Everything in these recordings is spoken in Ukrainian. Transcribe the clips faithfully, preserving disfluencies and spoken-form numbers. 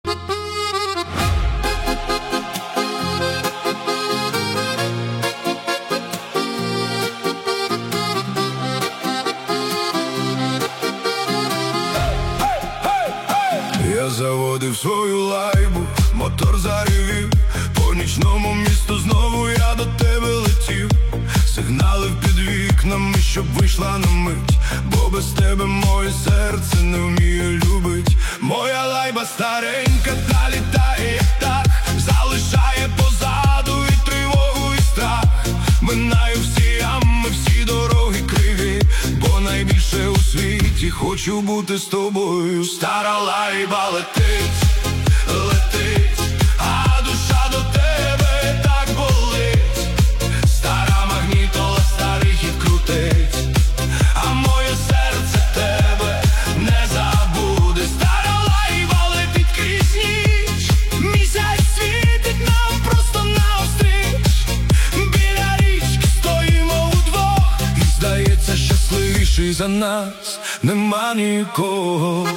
Я заводив свою лайбу, мотор заревів, по нічному місту знову я до тебе летів. Сигналив під вікнами, щоб вийшла на мить, бо без тебе моє серце не вміє любить. Моя лайба старенька, та літає як так, залишає позаду і тривогу, і страх. Минаю всі ями, всі дороги криві, бо найбільше у світі хочу бути з тобою. Стара лайба летить, летить, а душа до тебе так болить. Стара магнітола старий хід крутить, а моє серце тебе не забуде. Стара лайба летить крізь ніч, місяць світить нам просто навстріч. Біля річки стоїмо удвох, і здається, щасливіший за нас нема нікого.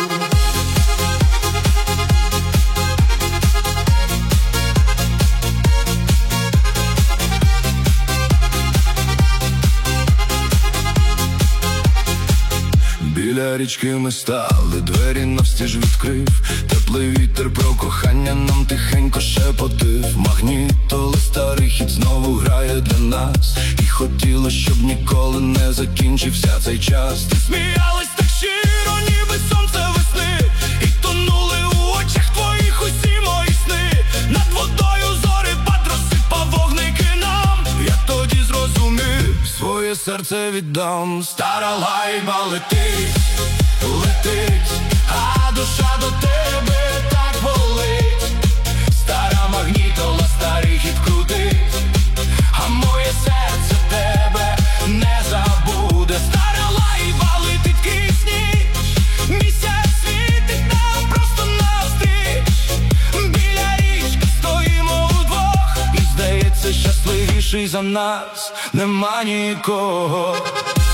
Біля річки ми стали, двері навстіж відкрив, теплий вітер про кохання нам тихенько шепотив. Магнітола старий хід знову грає для нас, і хотіло, щоб ніколи не закінчився цей час. Ти сміялась так щиро, ніби сонце весни, і тонули у очах твоїх усі мої сни. Над водою зорепад розсипав вогники нам, я тоді зрозумів, своє серце віддам. Стара лайба летить, летить, а душа до тебе так болить. Стара магнітола старий хід крутить, а моє серце тебе не забуде. Стара лайба летить крізь ніч, місяць світить нам просто навстріч. Біля річки стоїмо удвох, і здається, щасливіший за нас нема нікого.